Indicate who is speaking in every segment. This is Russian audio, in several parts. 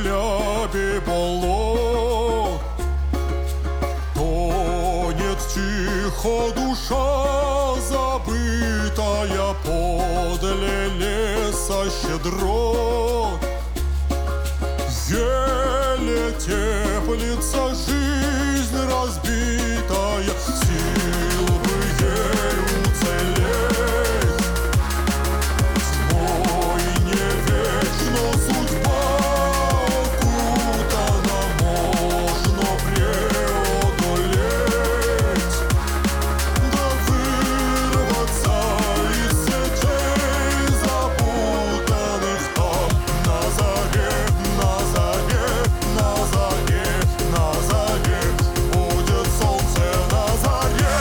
Speaker 1: хлябе болот. Тонет тихо душа забытая подле леса щедрот. Еле теплится жизнь разбитая, сил бы ей уцелеть. Зной не вечно судьба окутана, можно преодолеть, да вырваться из сетей запутанных там на заре, на заре, на заре, на заре будет солнце на заре.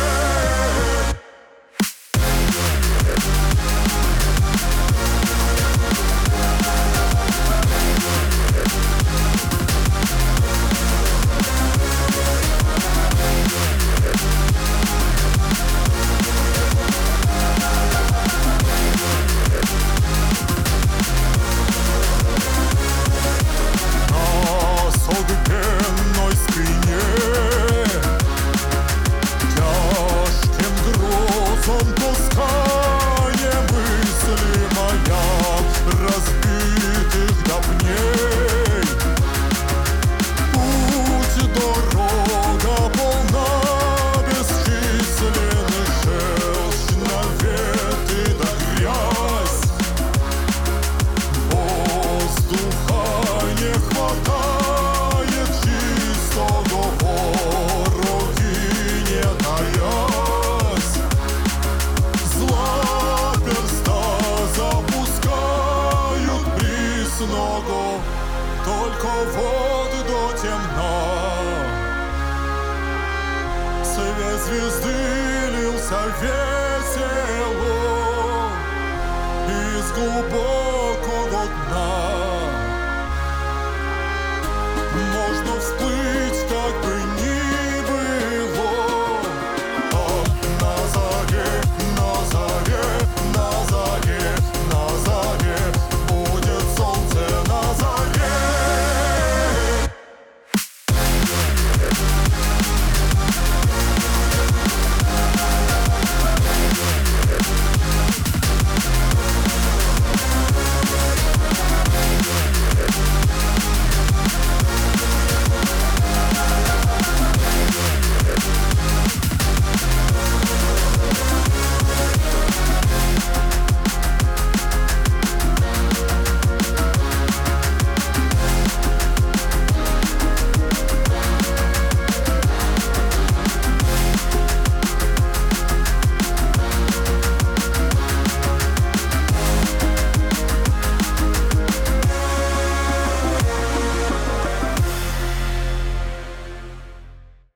Speaker 1: На согбенной спине тяжким грузом тоска немыслимая разбитых давней. Путь, дорога полна бесчисленных желчь, наветы да грязь. Воздуха не хватает чистого, вороги не таясь. Зла перста запускают пресного, только вот до темна. Свет звезды лился весело из глубокого